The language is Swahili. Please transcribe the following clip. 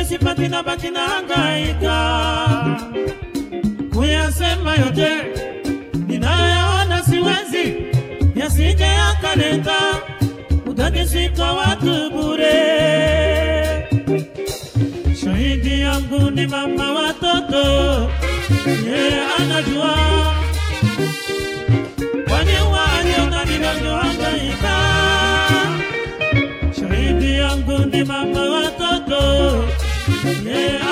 chochote sipati na baki na hangaika. Kuyasema yote ninayaona siwezi, yasije yakaleta utakisika watu bure. Shahidi yangu ni mama watoto, yeye anajua kwani waliona ninavyohangaika. Shahidi yangu ni mama watoto, yeye